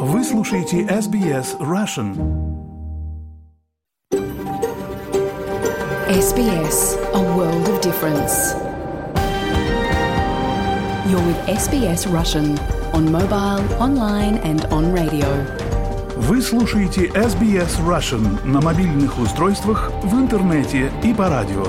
Вы слушаете SBS Russian. SBS, a world of difference. You're with SBS Russian on mobile, online and on radio. Вы слушаете SBS Russian на мобильных устройствах, в интернете и по радио.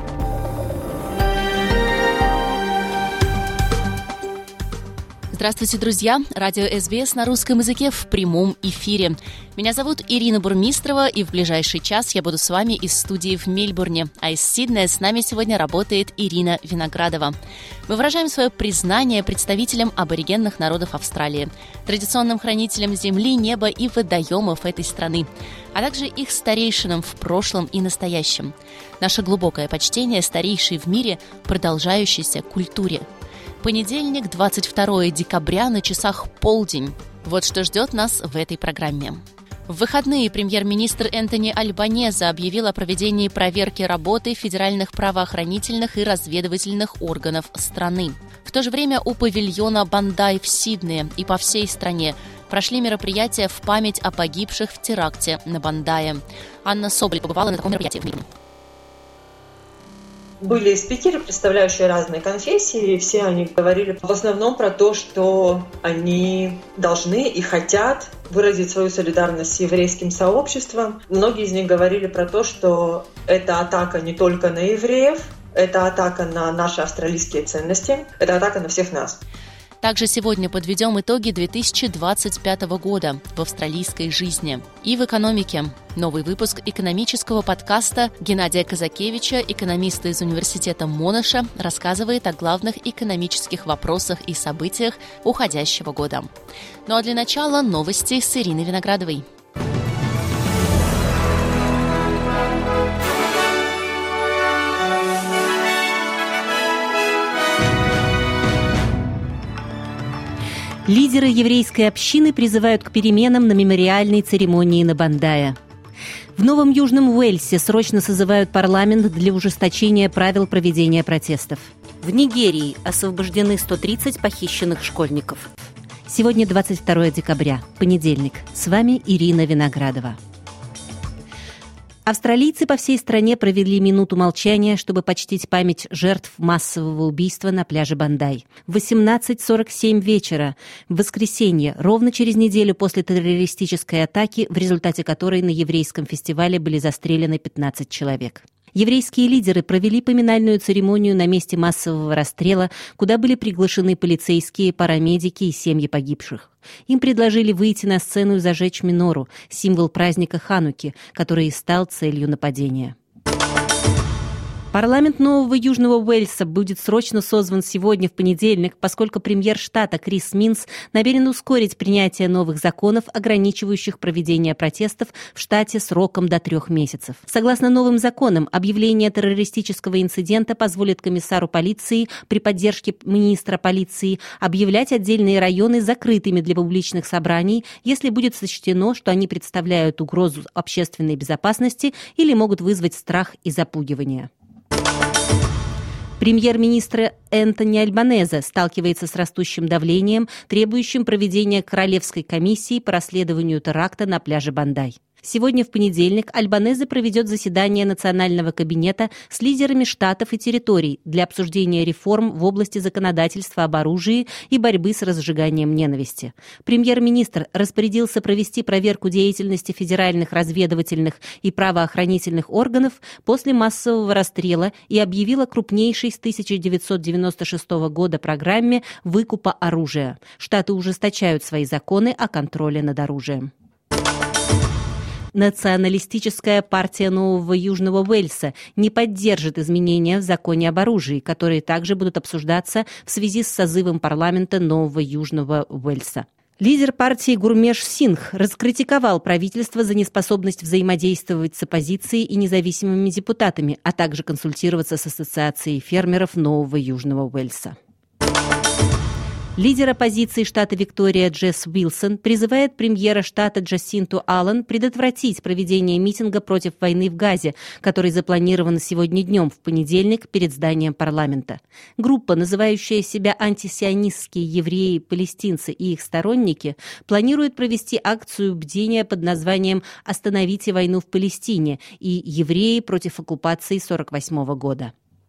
Здравствуйте, друзья! Радио SBS на русском языке в прямом эфире. Меня зовут Ирина Бурмистрова, и в ближайший час я буду с вами из студии в Мельбурне. А из Сиднея с нами сегодня работает Ирина Виноградова. Мы выражаем свое признание представителям аборигенных народов Австралии, традиционным хранителям земли, неба и водоемов этой страны, а также их старейшинам в прошлом и настоящем. Наше глубокое почтение старейшей в мире продолжающейся культуре. Понедельник, 22 декабря, на часах полдень. Вот что ждет нас в этой программе. В выходные премьер-министр Энтони Альбанезе объявил о проведении проверки работы федеральных правоохранительных и разведывательных органов страны. В то же время у павильона Бандай в Сиднее и по всей стране прошли мероприятия в память о погибших в теракте на Бандае. Анна Соболь побывала на таком мероприятии в Мельбурне. Были спикеры, представляющие разные конфессии, и все они говорили в основном про то, что они должны и хотят выразить свою солидарность с еврейским сообществом. Многие из них говорили про то, что это атака не только на евреев, это атака на наши австралийские ценности, это атака на всех нас. Также сегодня подведем итоги 2025 года в австралийской жизни и в экономике. Новый выпуск экономического подкаста Геннадия Казакевича, экономиста из университета Монаша, рассказывает о главных экономических вопросах и событиях уходящего года. Ну а для начала новости с Ириной Виноградовой. Лидеры еврейской общины призывают к переменам на мемориальной церемонии на Бандае. В Новом Южном Уэльсе срочно созывают парламент для ужесточения правил проведения протестов. В Нигерии освобождены 130 похищенных школьников. Сегодня 22 декабря, понедельник. С вами Ирина Виноградова. Австралийцы по всей стране провели минуту молчания, чтобы почтить память жертв массового убийства на пляже Бандай. В 18:47 вечера, в воскресенье, ровно через неделю после террористической атаки, в результате которой на еврейском фестивале были застрелены 15 человек. Еврейские лидеры провели поминальную церемонию на месте массового расстрела, куда были приглашены полицейские, парамедики и семьи погибших. Им предложили выйти на сцену и зажечь минору, символ праздника Хануки, который и стал целью нападения. Парламент Нового Южного Уэльса будет срочно созван сегодня в понедельник, поскольку премьер штата Крис Минс намерен ускорить принятие новых законов, ограничивающих проведение протестов в штате сроком до 3 месяцев. Согласно новым законам, объявление террористического инцидента позволит комиссару полиции при поддержке министра полиции объявлять отдельные районы закрытыми для публичных собраний, если будет сочтено, что они представляют угрозу общественной безопасности или могут вызвать страх и запугивание. Премьер-министр Энтони Альбанезе сталкивается с растущим давлением, требующим проведения Королевской комиссии по расследованию теракта на пляже Бандай. Сегодня, в понедельник, Альбанезе проведет заседание Национального кабинета с лидерами штатов и территорий для обсуждения реформ в области законодательства об оружии и борьбы с разжиганием ненависти. Премьер-министр распорядился провести проверку деятельности федеральных разведывательных и правоохранительных органов после массового расстрела и объявил о крупнейшей с 1996 года программе выкупа оружия. Штаты ужесточают свои законы о контроле над оружием. Националистическая партия Нового Южного Уэльса не поддержит изменения в законе об оружии, которые также будут обсуждаться в связи с созывом парламента Нового Южного Уэльса. Лидер партии Гурмеш Сингх раскритиковал правительство за неспособность взаимодействовать с оппозицией и независимыми депутатами, а также консультироваться с Ассоциацией фермеров Нового Южного Уэльса. Лидер оппозиции штата Виктория Джесс Уилсон призывает премьера штата Джасинту Аллен предотвратить проведение митинга против войны в Газе, который запланирован сегодня днем, в понедельник, перед зданием парламента. Группа, называющая себя антисионистские евреи, палестинцы и их сторонники, планирует провести акцию бдения под названием «Остановите войну в Палестине» и «Евреи против оккупации 1948 года».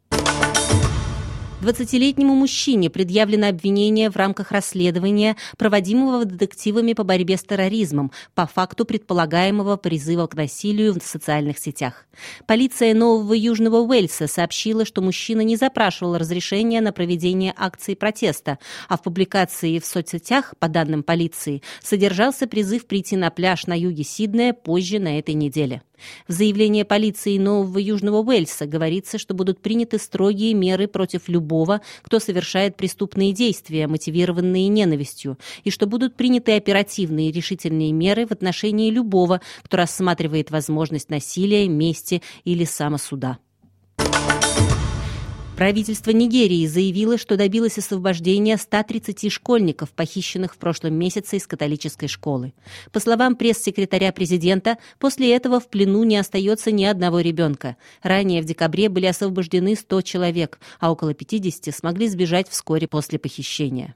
20-летнему мужчине предъявлено обвинение в рамках расследования, проводимого детективами по борьбе с терроризмом, по факту предполагаемого призыва к насилию в социальных сетях. Полиция Нового Южного Уэльса сообщила, что мужчина не запрашивал разрешения на проведение акции протеста, а в публикации в соцсетях, по данным полиции, содержался призыв прийти на пляж на юге Сиднея позже на этой неделе. В заявлении полиции Нового Южного Уэльса говорится, что будут приняты строгие меры против любого, кто совершает преступные действия, мотивированные ненавистью, и что будут приняты оперативные и решительные меры в отношении любого, кто рассматривает возможность насилия, мести или самосуда. Правительство Нигерии заявило, что добилось освобождения 130 школьников, похищенных в прошлом месяце из католической школы. По словам пресс-секретаря президента, после этого в плену не остается ни одного ребенка. Ранее в декабре были освобождены 100 человек, а около 50 смогли сбежать вскоре после похищения.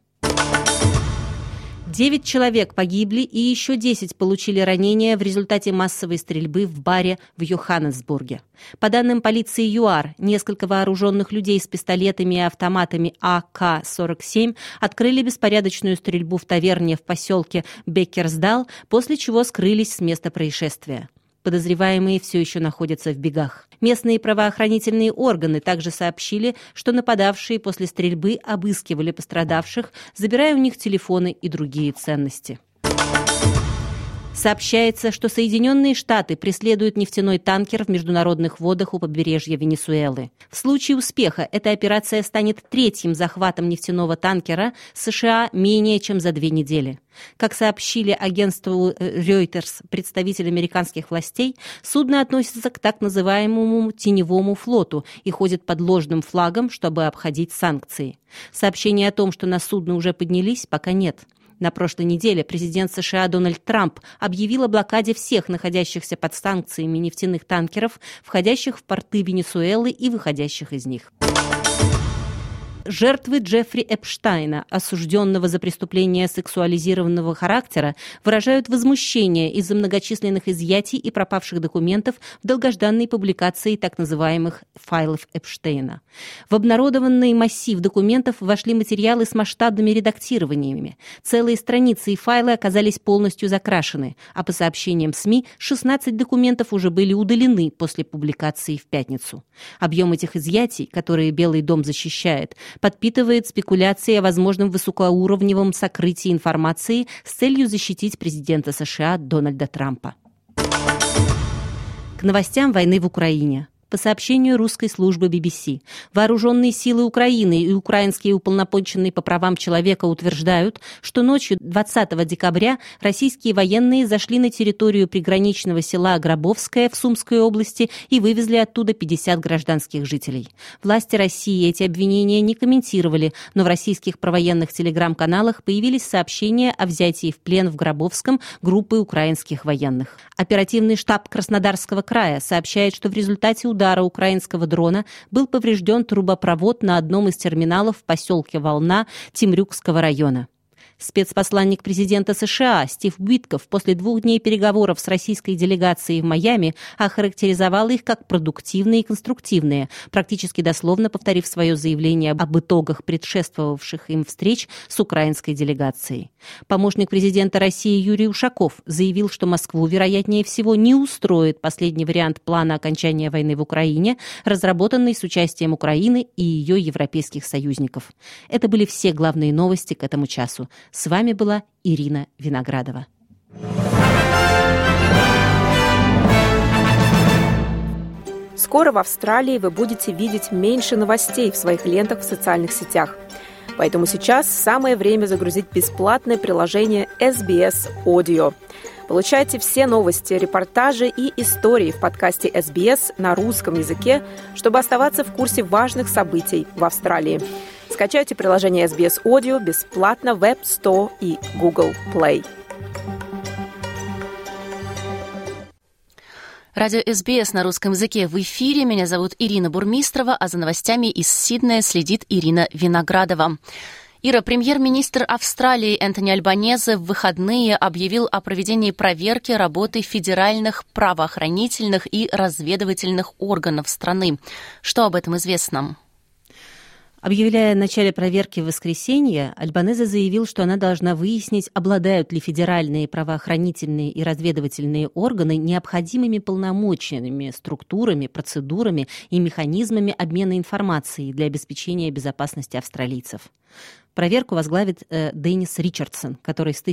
9 человек погибли и еще 10 получили ранения в результате массовой стрельбы в баре в Йоханнесбурге. По данным полиции ЮАР, несколько вооруженных людей с пистолетами и автоматами АК-47 открыли беспорядочную стрельбу в таверне в поселке Беккерсдал, после чего скрылись с места происшествия. Подозреваемые все еще находятся в бегах. Местные правоохранительные органы также сообщили, что нападавшие после стрельбы обыскивали пострадавших, забирая у них телефоны и другие ценности. Сообщается, что Соединенные Штаты преследуют нефтяной танкер в международных водах у побережья Венесуэлы. В случае успеха эта операция станет третьим захватом нефтяного танкера США менее чем за 2 недели. Как сообщили агентству Reuters представители американских властей, судно относится к так называемому теневому флоту и ходит под ложным флагом, чтобы обходить санкции. Сообщений о том, что на судно уже поднялись, пока нет. На прошлой неделе президент США Дональд Трамп объявил о блокаде всех находящихся под санкциями нефтяных танкеров, входящих в порты Венесуэлы и выходящих из них. Жертвы Джеффри Эпштейна, осужденного за преступления сексуализированного характера, выражают возмущение из-за многочисленных изъятий и пропавших документов в долгожданной публикации так называемых файлов Эпштейна. В обнародованный массив документов вошли материалы с масштабными редактированиями. Целые страницы и файлы оказались полностью закрашены, а по сообщениям СМИ 16 документов уже были удалены после публикации в пятницу. Объем этих изъятий, которые Белый дом защищает, подпитывает спекуляции о возможном высокоуровневом сокрытии информации с целью защитить президента США Дональда Трампа. К новостям войны в Украине. По сообщению русской службы BBC, вооруженные силы Украины и украинские уполномоченные по правам человека утверждают, что ночью 20 декабря российские военные зашли на территорию приграничного села Гробовское в Сумской области и вывезли оттуда 50 гражданских жителей. Власти России эти обвинения не комментировали, но в российских провоенных телеграм-каналах появились сообщения о взятии в плен в Гробовском группы украинских военных. Оперативный штаб Краснодарского края сообщает, что в результате удара украинского дрона был поврежден трубопровод на одном из терминалов в поселке Волна Темрюкского района. Спецпосланник президента США Стив Уитков после 2 дней переговоров с российской делегацией в Майами охарактеризовал их как продуктивные и конструктивные, практически дословно повторив свое заявление об итогах предшествовавших им встреч с украинской делегацией. Помощник президента России Юрий Ушаков заявил, что Москву, вероятнее всего, не устроит последний вариант плана окончания войны в Украине, разработанный с участием Украины и ее европейских союзников. Это были все главные новости к этому часу. С вами была Ирина Виноградова. Скоро в Австралии вы будете видеть меньше новостей в своих лентах в социальных сетях. Поэтому сейчас самое время загрузить бесплатное приложение SBS Audio. Получайте все новости, репортажи и истории в подкасте SBS на русском языке, чтобы оставаться в курсе важных событий в Австралии. Скачайте приложение SBS Audio бесплатно в App Store и Google Play. Радио СБС на русском языке в эфире. Меня зовут Ирина Бурмистрова, а за новостями из Сиднея следит Ирина Виноградова. Ира, премьер-министр Австралии Энтони Альбанезе в выходные объявил о проведении проверки работы федеральных правоохранительных и разведывательных органов страны. Что об этом известно? Объявляя о начале проверки в воскресенье, Альбанезе заявил, что она должна выяснить, обладают ли федеральные правоохранительные и разведывательные органы необходимыми полномочиями, структурами, процедурами и механизмами обмена информацией для обеспечения безопасности австралийцев. Проверку возглавит Деннис Ричардсон, который с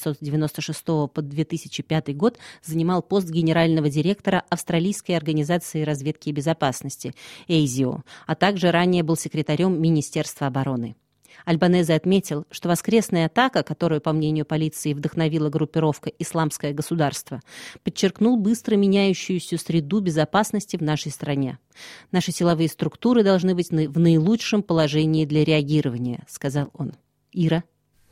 1996 по 2005 год занимал пост генерального директора Австралийской организации разведки и безопасности ASIO, а также ранее был секретарем Министерства обороны. Альбанезе отметил, что воскресная атака, которую, по мнению полиции, вдохновила группировка «Исламское государство», подчеркнул быстро меняющуюся среду безопасности в нашей стране. «Наши силовые структуры должны быть в наилучшем положении для реагирования», — сказал он. Ира?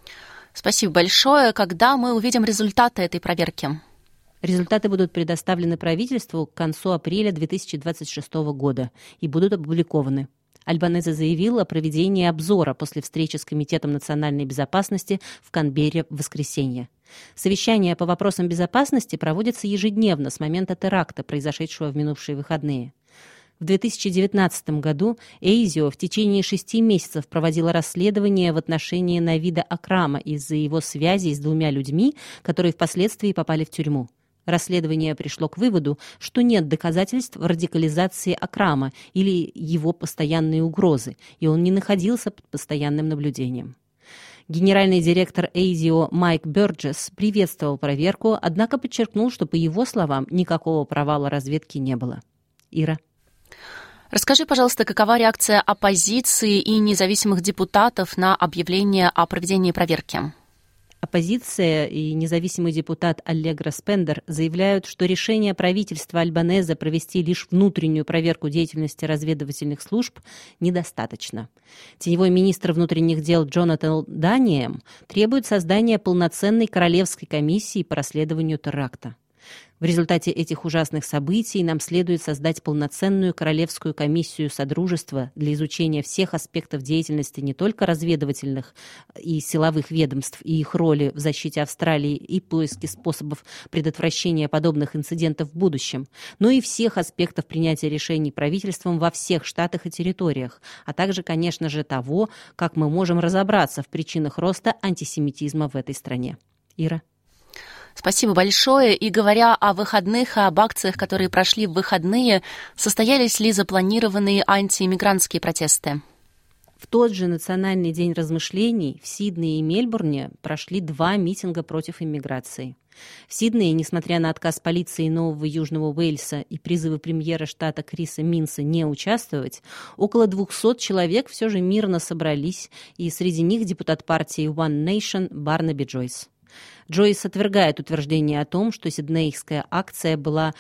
Спасибо большое. Когда мы увидим результаты этой проверки? Результаты будут предоставлены правительству к концу апреля 2026 года и будут опубликованы. Альбанезе заявил о проведении обзора после встречи с Комитетом национальной безопасности в Канберре в воскресенье. Совещания по вопросам безопасности проводятся ежедневно с момента теракта, произошедшего в минувшие выходные. В 2019 году ASIO в течение 6 месяцев проводила расследование в отношении Навида Акрама из-за его связей с 2 людьми, которые впоследствии попали в тюрьму. Расследование пришло к выводу, что нет доказательств радикализации Акрама или его постоянной угрозы, и он не находился под постоянным наблюдением. Генеральный директор ASIO Майк Бёрджес приветствовал проверку, однако подчеркнул, что, по его словам, никакого провала разведки не было. Ира? Расскажи, пожалуйста, какова реакция оппозиции и независимых депутатов на объявление о проведении проверки? Оппозиция и независимый депутат Аллегра Спендер заявляют, что решение правительства Альбанезе провести лишь внутреннюю проверку деятельности разведывательных служб недостаточно. Теневой министр внутренних дел Джонатан Даниэм требует создания полноценной королевской комиссии по расследованию теракта. В результате этих ужасных событий нам следует создать полноценную королевскую комиссию Содружества для изучения всех аспектов деятельности не только разведывательных и силовых ведомств и их роли в защите Австралии и поиске способов предотвращения подобных инцидентов в будущем, но и всех аспектов принятия решений правительством во всех штатах и территориях, а также, конечно же, того, как мы можем разобраться в причинах роста антисемитизма в этой стране. Ира? Спасибо большое. И говоря о выходных, об акциях, которые прошли в выходные, состоялись ли запланированные антииммигрантские протесты? В тот же Национальный день размышлений в Сиднее и Мельбурне прошли 2 митинга против иммиграции. В Сиднее, несмотря на отказ полиции Нового Южного Уэльса и призывы премьера штата Криса Минса не участвовать, около 200 человек все же мирно собрались, и среди них депутат партии One Nation Барнаби Джойс. Джойс отвергает утверждение о том, что сиднейская акция была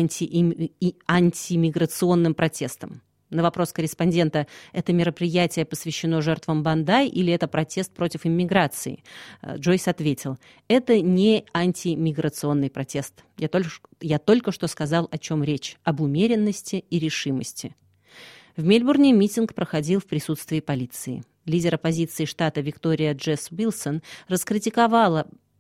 антимиграционным протестом. На вопрос корреспондента, это мероприятие посвящено жертвам Бандай или это протест против иммиграции, Джойс ответил, это не антимиграционный протест. Я только что сказал, о чем речь, об умеренности и решимости. В Мельбурне митинг проходил в присутствии полиции. Лидер оппозиции штата Виктория Джесс Уилсон раскритиковала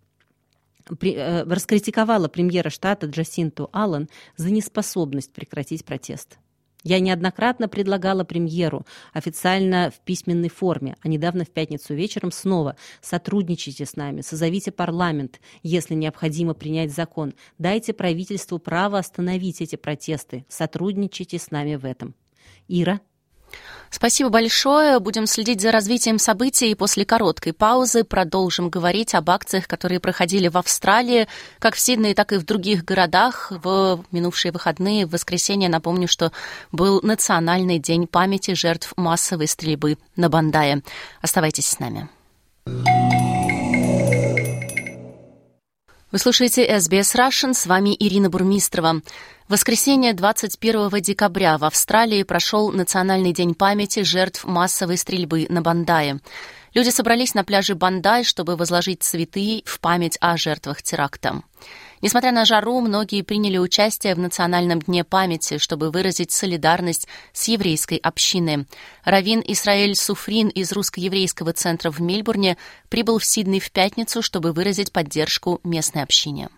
премьера штата Джасинту Аллен за неспособность прекратить протест. Я неоднократно предлагала премьеру официально в письменной форме, а недавно в пятницу вечером снова сотрудничайте с нами, созовите парламент, если необходимо принять закон, дайте правительству право остановить эти протесты, сотрудничайте с нами в этом. Ира? Спасибо большое. Будем следить за развитием событий и после короткой паузы продолжим говорить об акциях, которые проходили в Австралии, как в Сиднее, так и в других городах. В минувшие выходные, в воскресенье, напомню, что был Национальный день памяти жертв массовой стрельбы на Бандае. Оставайтесь с нами. Вы слушаете SBS Russian, с вами Ирина Бурмистрова. В воскресенье 21 декабря в Австралии прошел Национальный день памяти жертв массовой стрельбы на Бандае. Люди собрались на пляже Бандай, чтобы возложить цветы в память о жертвах теракта. Несмотря на жару, многие приняли участие в Национальном дне памяти, чтобы выразить солидарность с еврейской общиной. раввин Исраэль Суфрин из русско-еврейского центра в Мельбурне прибыл в Сидней в пятницу, чтобы выразить поддержку местной общине.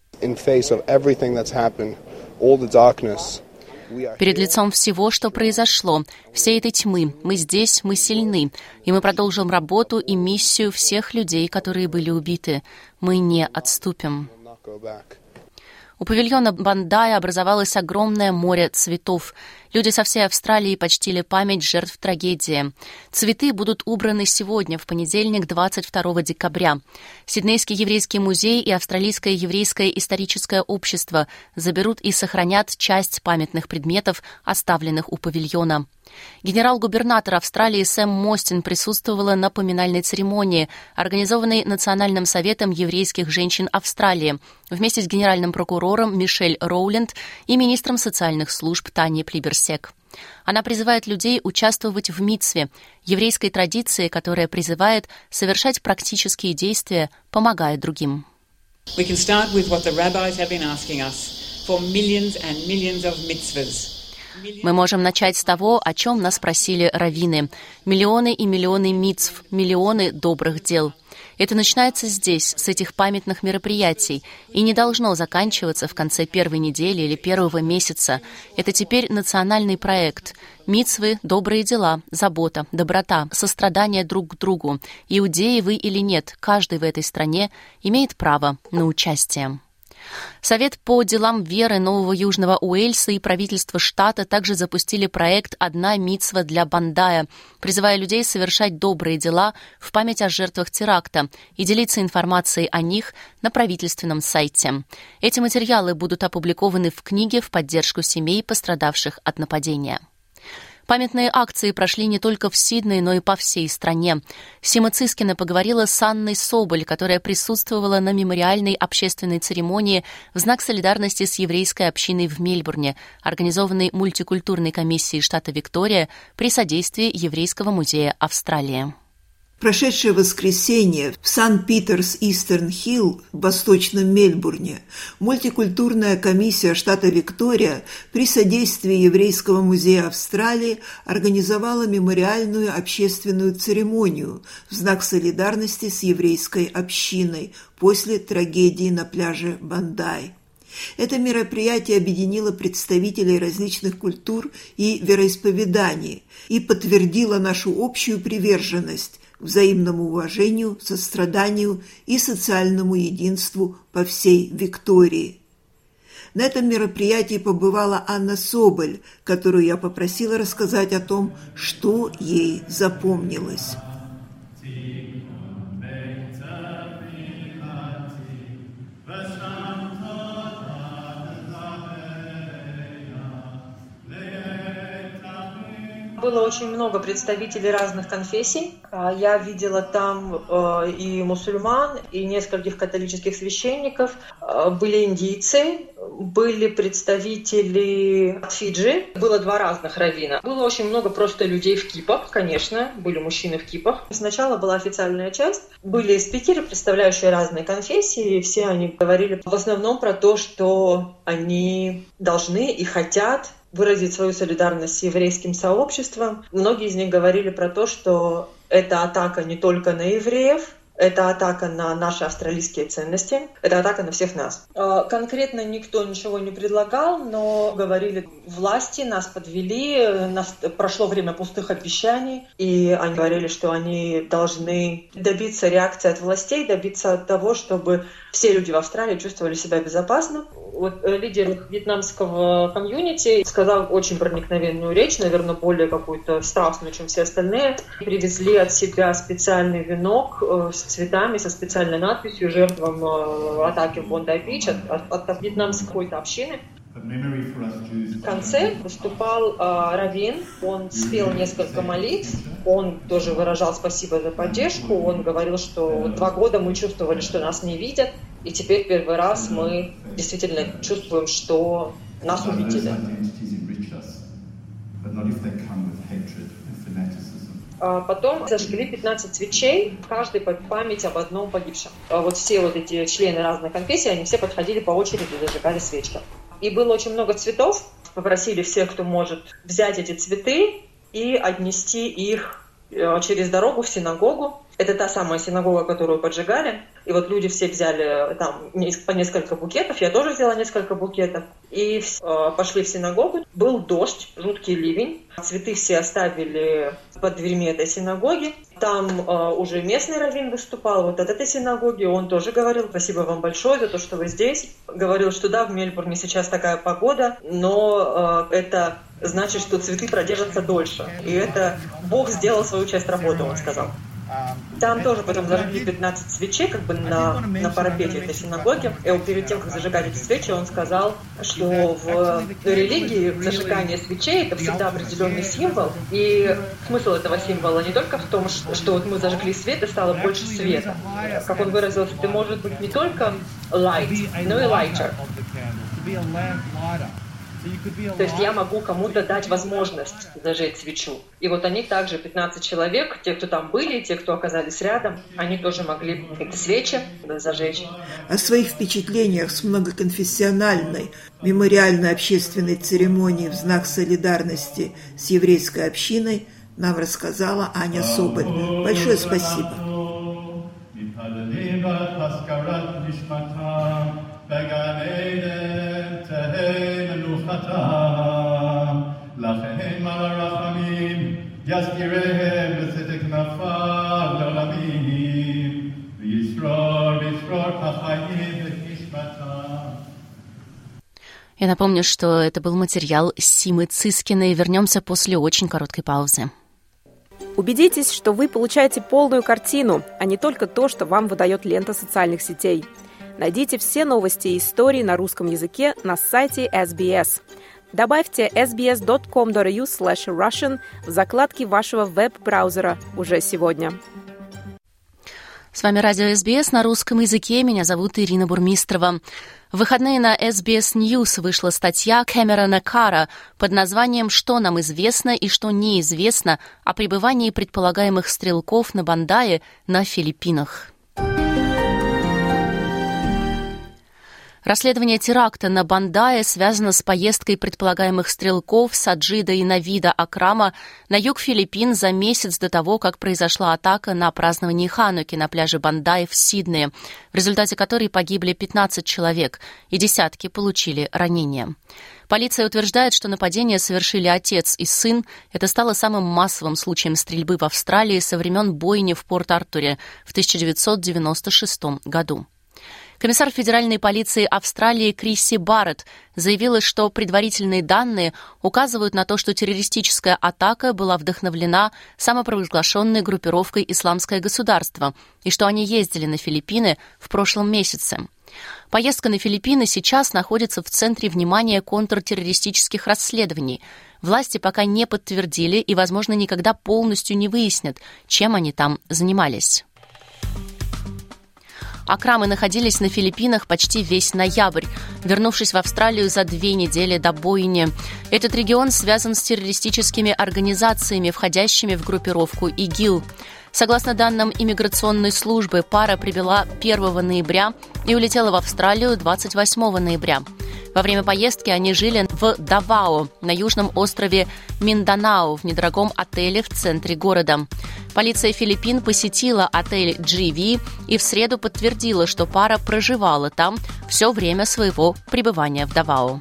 Перед лицом всего, что произошло, всей этой тьмы, мы здесь, мы сильны, и мы продолжим работу и миссию всех людей, которые были убиты. Мы не отступим. У павильона Бандая образовалось огромное море цветов. Люди со всей Австралии почтили память жертв трагедии. Цветы будут убраны сегодня, в понедельник, 22 декабря. Сиднейский еврейский музей и Австралийское еврейское историческое общество заберут и сохранят часть памятных предметов, оставленных у павильона. Генерал-губернатор Австралии Сэм Мостин присутствовала на поминальной церемонии, организованной Национальным советом еврейских женщин Австралии, вместе с генеральным прокурором Мишель Роуленд и министром социальных служб Таней Плиберсек. Она призывает людей участвовать в мицве, еврейской традиции, которая призывает совершать практические действия, помогая другим. We can start with what the rabbis have been asking us for millions and millions of mitzvahs. Мы можем начать с того, о чем нас просили раввины. Миллионы и миллионы мицв, миллионы добрых дел. Это начинается здесь, с этих памятных мероприятий, и не должно заканчиваться в конце первой недели или первого месяца. Это теперь национальный проект. Мицвы, добрые дела, забота, доброта, сострадание друг к другу. Иудеи вы или нет, каждый в этой стране имеет право на участие. Совет по делам веры Нового Южного Уэльса и правительство штата также запустили проект «Одна мицва для Бандая», призывая людей совершать добрые дела в память о жертвах теракта и делиться информацией о них на правительственном сайте. Эти материалы будут опубликованы в книге в поддержку семей, пострадавших от нападения. Памятные акции прошли не только в Сиднее, но и по всей стране. Сима Цискина поговорила с Анной Соболь, которая присутствовала на мемориальной общественной церемонии в знак солидарности с еврейской общиной в Мельбурне, организованной мультикультурной комиссией штата Виктория при содействии Еврейского музея Австралии. Прошедшее воскресенье в Сан-Питерс-Истерн-Хилл в Восточном Мельбурне мультикультурная комиссия штата Виктория при содействии Еврейского музея Австралии организовала мемориальную общественную церемонию в знак солидарности с еврейской общиной после трагедии на пляже Бандай. Это мероприятие объединило представителей различных культур и вероисповеданий и подтвердило нашу общую приверженность к взаимному уважению, состраданию и социальному единству по всей Виктории. На этом мероприятии побывала Анна Соболь, которую я попросила рассказать о том, что ей запомнилось. Было очень много представителей разных конфессий. Я видела там и мусульман, и нескольких католических священников. Были индийцы, были представители от Фиджи. Было два разных раввина. Было очень много просто людей в кипах, конечно. Были мужчины в кипах. Сначала была официальная часть. Были спикеры, представляющие разные конфессии. И все они говорили в основном про то, что они должны и хотят выразить свою солидарность с еврейским сообществом. Многие из них говорили про то, что это атака не только на евреев, это атака на наши австралийские ценности, это атака на всех нас. Конкретно никто ничего не предлагал, но говорили, власти нас подвели, прошло время пустых обещаний, и они говорили, что они должны добиться реакции от властей, добиться того, чтобы все люди в Австралии чувствовали себя безопасно. Вот лидер вьетнамского комьюнити сказал очень проникновенную речь, наверное, более какую-то страстную, чем все остальные. Привезли от себя специальный венок с цветами, со специальной надписью «Жертвам атаки в Бондай-Бич» от вьетнамской какой-то общины. В конце выступал раввин, он спел несколько молитв, он тоже выражал спасибо за поддержку, он говорил, что 2 года мы чувствовали, что нас не видят, И теперь первый раз мы действительно чувствуем, что нас увидели. Потом зажгли 15 свечей, каждый по память об одном погибшем. Вот все вот эти члены разных конфессий, они все подходили по очереди, зажигали свечки. И было очень много цветов. Попросили всех, кто может, взять эти цветы и отнести их через дорогу в синагогу. Это та самая синагога, которую поджигали. И вот люди все взяли там по несколько букетов. Я тоже взяла несколько букетов. И пошли в синагогу. Был дождь, жуткий ливень. Цветы все оставили под дверьми этой синагоги. Там уже местный раввин выступал вот от этой синагоги. Он тоже говорил: спасибо вам большое за то, что вы здесь. Говорил, что да, в Мельбурне сейчас такая погода, но это значит, что цветы продержатся дольше. И это Бог сделал свою часть работы, он сказал. Там тоже потом зажгли 15 свечей как бы на парапете этой синагоги. И перед тем, как зажигать эти свечи, он сказал, что в религии зажигание свечей — это всегда определенный символ. И смысл этого символа не только в том, что вот мы зажгли свет и стало больше света. Как он выразился, ты можешь быть не только light, но и lighter. То есть я могу кому-то дать возможность зажечь свечу. И вот они также, 15 человек, те, кто там были, те, кто оказались рядом, они тоже могли эти свечи зажечь. О своих впечатлениях с многоконфессиональной мемориальной общественной церемонии в знак солидарности с еврейской общиной нам рассказала Аня Соболь. Большое спасибо. Я напомню, что это был материал Симы Цискиной. Вернемся после очень короткой паузы. Убедитесь, что вы получаете полную картину, а не только то, что вам выдает лента социальных сетей. Найдите все новости и истории на русском языке на сайте SBS. Добавьте sbs.com.au/russian в закладке вашего веб-браузера уже сегодня. С вами радио SBS на русском языке. Меня зовут Ирина Бурмистрова. В выходные на SBS News вышла статья Кэмерона Карра под названием «Что нам известно и что неизвестно о пребывании предполагаемых стрелков на Бандае на Филиппинах». Расследование теракта на Бандае связано с поездкой предполагаемых стрелков Саджида и Навида Акрама на юг Филиппин за месяц до того, как произошла атака на праздновании Хануки на пляже Бандай в Сиднее, в результате которой погибли 15 человек и десятки получили ранения. Полиция утверждает, что нападение совершили отец и сын. Это стало самым массовым случаем стрельбы в Австралии со времен бойни в Порт-Артуре в 1996 году. Комиссар федеральной полиции Австралии Крисси Барретт заявила, что предварительные данные указывают на то, что террористическая атака была вдохновлена самопровозглашенной группировкой «Исламское государство» и что они ездили на Филиппины в прошлом месяце. Поездка на Филиппины сейчас находится в центре внимания контртеррористических расследований. Власти пока не подтвердили и, возможно, никогда полностью не выяснят, чем они там занимались. Акрамы находились на Филиппинах почти весь ноябрь, вернувшись в Австралию за 2 недели до бойни. Этот регион связан с террористическими организациями, входящими в группировку ИГИЛ. Согласно данным иммиграционной службы, пара прибыла 1 ноября и улетела в Австралию 28 ноября. Во время поездки они жили в Давао, на южном острове Минданао, в недорогом отеле в центре города. Полиция Филиппин посетила отель GV и в среду подтвердила, что пара проживала там все время своего пребывания в Давао.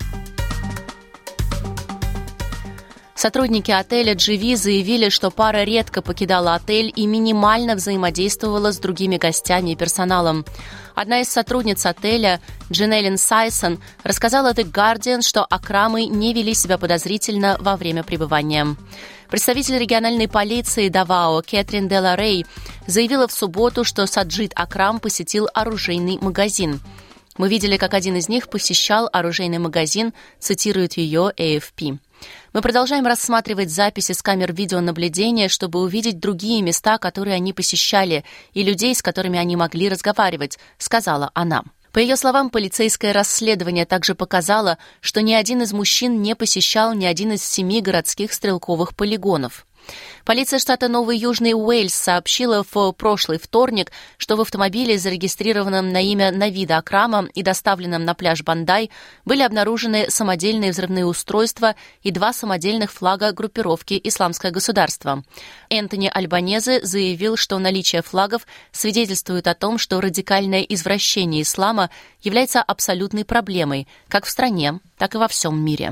Сотрудники отеля GV заявили, что пара редко покидала отель и минимально взаимодействовала с другими гостями и персоналом. Одна из сотрудниц отеля, Дженелин Сайсон, рассказала The Guardian, что Акрамы не вели себя подозрительно во время пребывания. Представитель региональной полиции Давао Кэтрин Делла Рей заявила в субботу, что Саджид Акрам посетил оружейный магазин. «Мы видели, как один из них посещал оружейный магазин», цитирует ее AFP. «Мы продолжаем рассматривать записи с камер видеонаблюдения, чтобы увидеть другие места, которые они посещали, и людей, с которыми они могли разговаривать», — сказала она. По ее словам, полицейское расследование также показало, что ни один из мужчин не посещал ни один из 7 городских стрелковых полигонов. Полиция штата Новый Южный Уэльс сообщила в прошлый вторник, что в автомобиле, зарегистрированном на имя Навида Акрама и доставленном на пляж Бандай, были обнаружены самодельные взрывные устройства и 2 самодельных флага группировки «Исламское государство». Энтони Альбанезе заявил, что наличие флагов свидетельствует о том, что радикальное извращение ислама является абсолютной проблемой как в стране, так и во всем мире.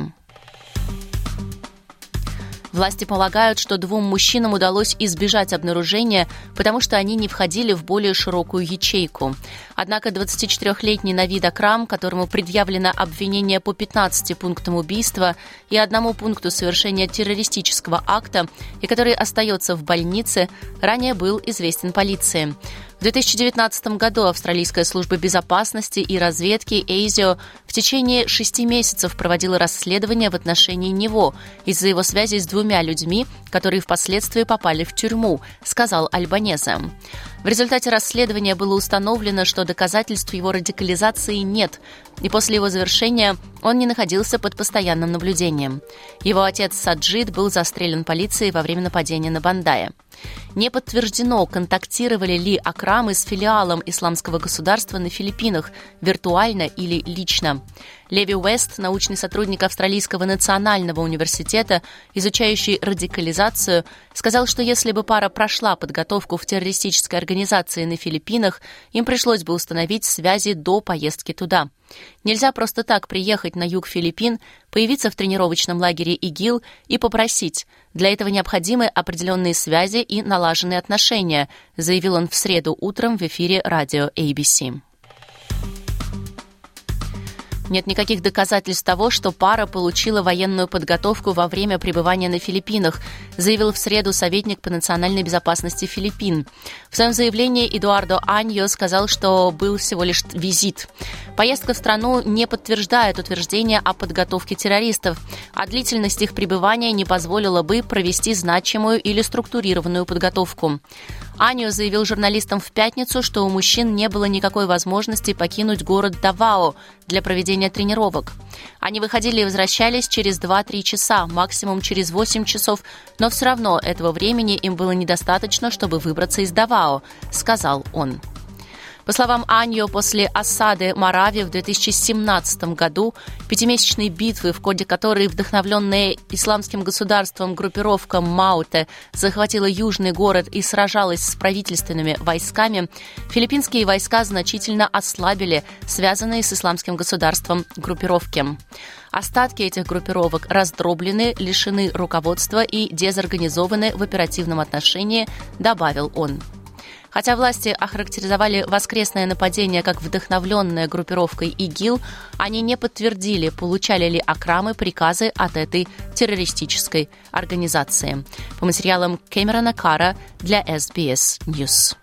Власти полагают, что 2 мужчинам удалось избежать обнаружения, потому что они не входили в более широкую ячейку. Однако 24-летний Навид Акрам, которому предъявлено обвинение по 15 пунктам убийства и 1 пункту совершения террористического акта, и который остается в больнице, ранее был известен полиции. В 2019 году Австралийская служба безопасности и разведки ASIO в течение 6 месяцев проводила расследование в отношении него из-за его связи с 2 людьми, которые впоследствии попали в тюрьму, сказал Альбанезе. В результате расследования было установлено, что доказательств его радикализации нет, и после его завершения он не находился под постоянным наблюдением. Его отец Саджид был застрелен полицией во время нападения на Бандая. Не подтверждено, контактировали ли Акрамы с филиалом Исламского государства на Филиппинах, виртуально или лично. Леви Уэст, научный сотрудник Австралийского национального университета, изучающий радикализацию, сказал, что если бы пара прошла подготовку в террористической организации на Филиппинах, им пришлось бы установить связи до поездки туда. Нельзя просто так приехать на юг Филиппин, появиться в тренировочном лагере ИГИЛ и попросить. Для этого необходимы определенные связи и налаженные отношения, заявил он в среду утром в эфире радио ABC. Нет никаких доказательств того, что пара получила военную подготовку во время пребывания на Филиппинах, заявил в среду советник по национальной безопасности Филиппин. В своем заявлении Эдуардо Аньо сказал, что был всего лишь визит. Поездка в страну не подтверждает утверждение о подготовке террористов, а длительность их пребывания не позволила бы провести значимую или структурированную подготовку. Аньо заявил журналистам в пятницу, что у мужчин не было никакой возможности покинуть город Давао для проведения тренировок. Они выходили и возвращались через 2-3 часа, максимум через 8 часов, но все равно этого времени им было недостаточно, чтобы выбраться из Давао, сказал он. По словам Аньо, после осады Марави в 2017 году, 5-месячной битвы, в ходе которой вдохновленная Исламским государством группировка Мауте захватила южный город и сражалась с правительственными войсками, филиппинские войска значительно ослабили связанные с Исламским государством группировки. Остатки этих группировок раздроблены, лишены руководства и дезорганизованы в оперативном отношении, добавил он. Хотя власти охарактеризовали воскресное нападение как вдохновленное группировкой ИГИЛ, они не подтвердили, получали ли Акрамы приказы от этой террористической организации. По материалам Кэмерона Карра для SBS News.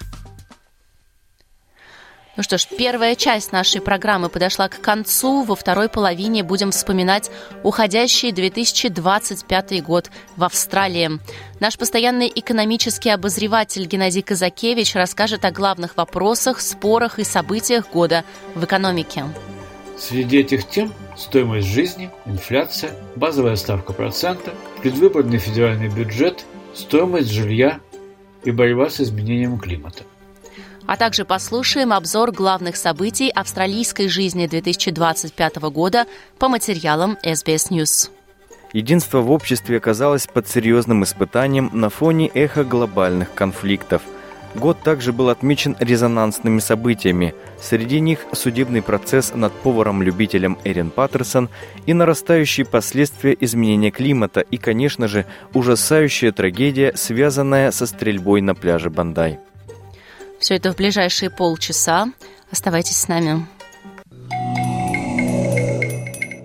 Ну что ж, первая часть нашей программы подошла к концу. Во второй половине будем вспоминать уходящий 2025 год в Австралии. Наш постоянный экономический обозреватель Геннадий Казакевич расскажет о главных вопросах, спорах и событиях года в экономике. Среди этих тем стоимость жизни, инфляция, базовая ставка процента, предвыборный федеральный бюджет, стоимость жилья и борьба с изменением климата. А также послушаем обзор главных событий австралийской жизни 2025 года по материалам SBS News. Единство в обществе оказалось под серьезным испытанием на фоне эха глобальных конфликтов. Год также был отмечен резонансными событиями. Среди них судебный процесс над поваром-любителем Эрин Паттерсон и нарастающие последствия изменения климата и, конечно же, ужасающая трагедия, связанная со стрельбой на пляже Бандай. Все это в ближайшие полчаса. Оставайтесь с нами.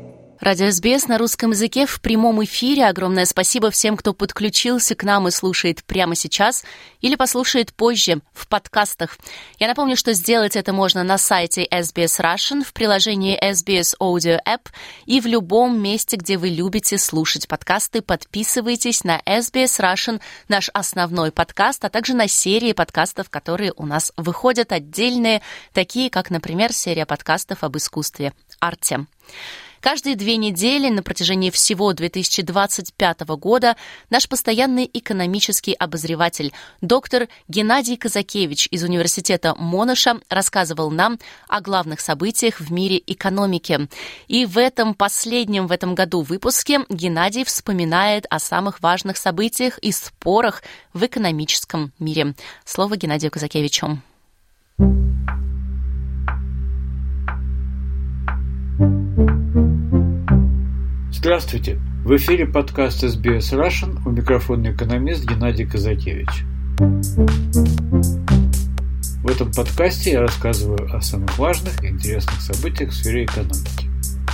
Радио СБС на русском языке в прямом эфире. Огромное спасибо всем, кто подключился к нам и слушает прямо сейчас или послушает позже в подкастах. Я напомню, что сделать это можно на сайте SBS Russian, в приложении SBS Audio App и в любом месте, где вы любите слушать подкасты. Подписывайтесь на SBS Russian, наш основной подкаст, а также на серии подкастов, которые у нас выходят отдельные, такие как, например, серия подкастов об искусстве арте. Каждые 2 недели на протяжении всего 2025 года наш постоянный экономический обозреватель, доктор Геннадий Казакевич из университета Монаша рассказывал нам о главных событиях в мире экономики. И в этом последнем в этом году выпуске Геннадий вспоминает о самых важных событиях и спорах в экономическом мире. Слово Геннадию Казакевичу. Здравствуйте! В эфире подкаст SBS Russian, у микрофона экономист Геннадий Казакевич. В этом подкасте я рассказываю о самых важных и интересных событиях в сфере экономики.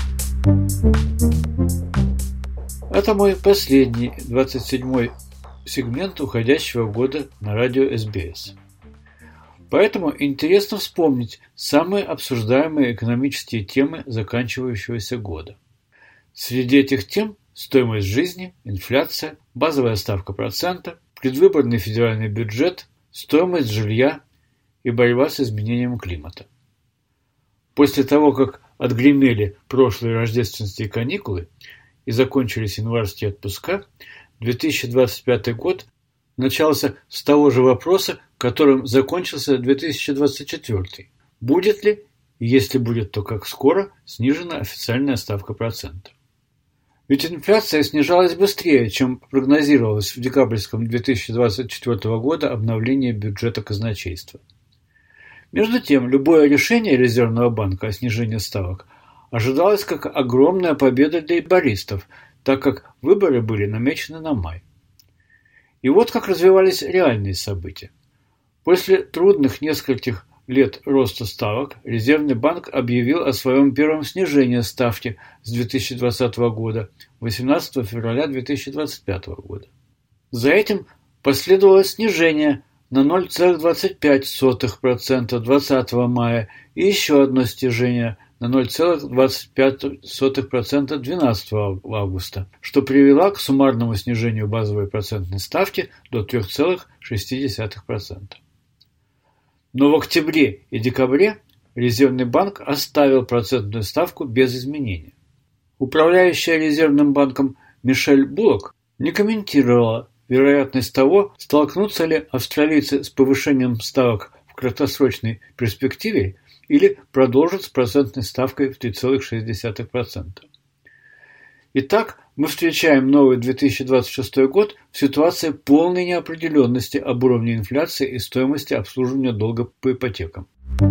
Это мой последний, 27-й сегмент уходящего года на радио SBS. Поэтому интересно вспомнить самые обсуждаемые экономические темы заканчивающегося года. Среди этих тем стоимость жизни, инфляция, базовая ставка процента, предвыборный федеральный бюджет, стоимость жилья и борьба с изменением климата. После того, как отгремели прошлые рождественские каникулы и закончились январские отпуска, 2025 год начался с того же вопроса, которым закончился 2024. Будет ли, и если будет, то как скоро, снижена официальная ставка процента? Ведь инфляция снижалась быстрее, чем прогнозировалось в декабрьском 2024 года обновлении бюджета казначейства. Между тем, любое решение Резервного банка о снижении ставок ожидалось как огромная победа лейбористов, так как выборы были намечены на май. И вот как развивались реальные события. После трудных нескольких лет роста ставок Резервный банк объявил о своем первом снижении ставки с 2020 года, 18 февраля 2025 года. За этим последовало снижение на 0,25% 20 мая и еще одно снижение на 0,25% 12 августа, что привело к суммарному снижению базовой процентной ставки до 3,6%. Но в октябре и декабре Резервный банк оставил процентную ставку без изменения. Управляющая Резервным банком Мишель Буллок не комментировала вероятность того, столкнутся ли австралийцы с повышением ставок в краткосрочной перспективе или продолжат с процентной ставкой в 3,6%. Итак, мы встречаем новый 2026 год в ситуации полной неопределенности об уровне инфляции и стоимости обслуживания долга по ипотекам.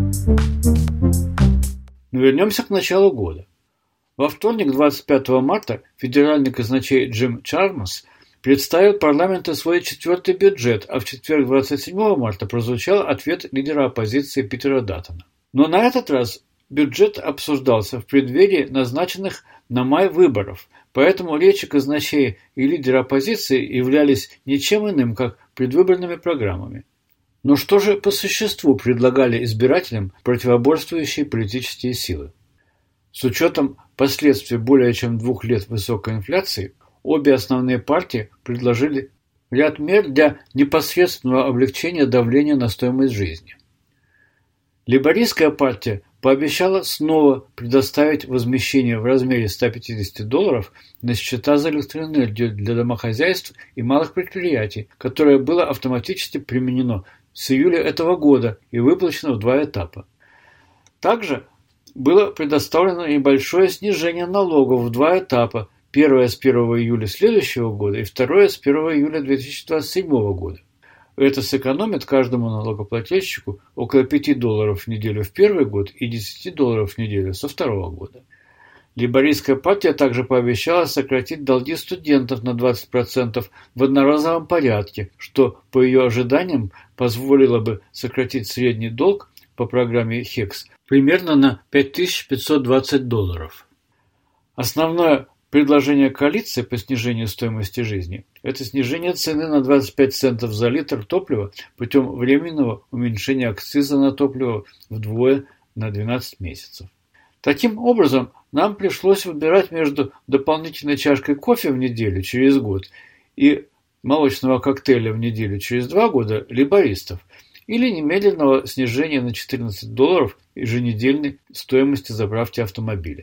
Но вернемся к началу года. Во вторник, 25 марта, федеральный казначей Джим Чалмерс представил парламенту свой 4-й бюджет, а в четверг, 27 марта, прозвучал ответ лидера оппозиции Питера Даттона. Но на этот раз бюджет обсуждался в преддверии назначенных на май выборов, поэтому речи казначея и лидера оппозиции являлись ничем иным, как предвыборными программами. Но что же по существу предлагали избирателям противоборствующие политические силы? С учетом последствий более чем 2 лет высокой инфляции, обе основные партии предложили ряд мер для непосредственного облегчения давления на стоимость жизни. Лейбористская партия пообещала снова предоставить возмещение в размере $150 на счета за электроэнергию для домохозяйств и малых предприятий, которое было автоматически применено с июля этого года и выплачено в 2 этапа. Также было предоставлено небольшое снижение налогов в 2 этапа, первое с 1 июля следующего года и второе с 1 июля 2027 года. Это сэкономит каждому налогоплательщику около $5 в неделю в первый год и $10 в неделю со второго года. Лейбористская партия также пообещала сократить долги студентов на 20% в одноразовом порядке, что, по ее ожиданиям, позволило бы сократить средний долг по программе HECS примерно на $5520. Основное предложение коалиции по снижению стоимости жизни – это снижение цены на 25 центов за литр топлива путем временного уменьшения акциза на топливо вдвое на 12 месяцев. Таким образом, нам пришлось выбирать между дополнительной чашкой кофе в неделю через год и молочного коктейля в неделю через 2 года лейбористов или немедленного снижения на $14 еженедельной стоимости заправки автомобиля.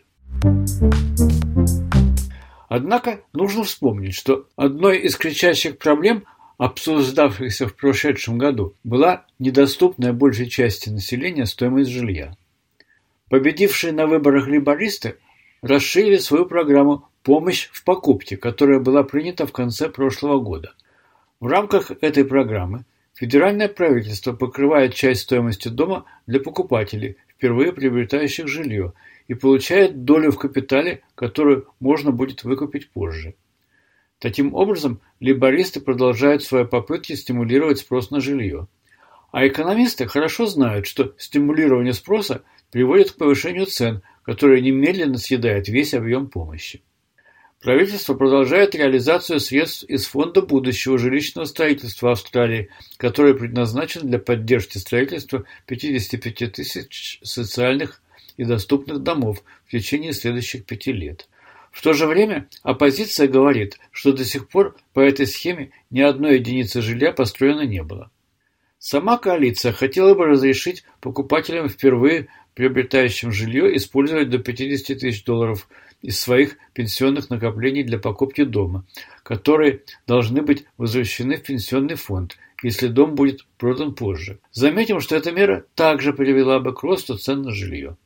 Однако нужно вспомнить, что одной из кричащих проблем, обсуждавшихся в прошедшем году, была недоступная большей части населения стоимость жилья. Победившие на выборах лейбористы расширили свою программу «Помощь в покупке», которая была принята в конце прошлого года. В рамках этой программы федеральное правительство покрывает часть стоимости дома для покупателей, впервые приобретающих жилье, и получает долю в капитале, которую можно будет выкупить позже. Таким образом, лейбористы продолжают свои попытки стимулировать спрос на жилье. А экономисты хорошо знают, что стимулирование спроса приводит к повышению цен, которое немедленно съедает весь объем помощи. Правительство продолжает реализацию средств из Фонда будущего жилищного строительства Австралии, который предназначен для поддержки строительства 55 тысяч социальных и доступных домов в течение следующих 5 лет. В то же время оппозиция говорит, что до сих пор по этой схеме ни одной единицы жилья построено не было. Сама коалиция хотела бы разрешить покупателям, впервые приобретающим жилье, использовать до $50 тысяч из своих пенсионных накоплений для покупки дома, которые должны быть возвращены в пенсионный фонд, если дом будет продан позже. Заметим, что эта мера также привела бы к росту цен на жилье.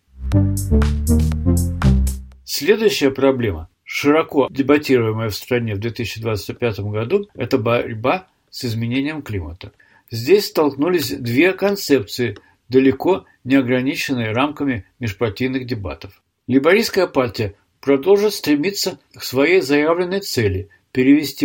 Следующая проблема, широко дебатируемая в стране в 2025 году, это борьба с изменением климата. Здесь столкнулись две концепции, далеко не ограниченные рамками межпартийных дебатов. Лейбористская партия продолжит стремиться к своей заявленной цели – перевести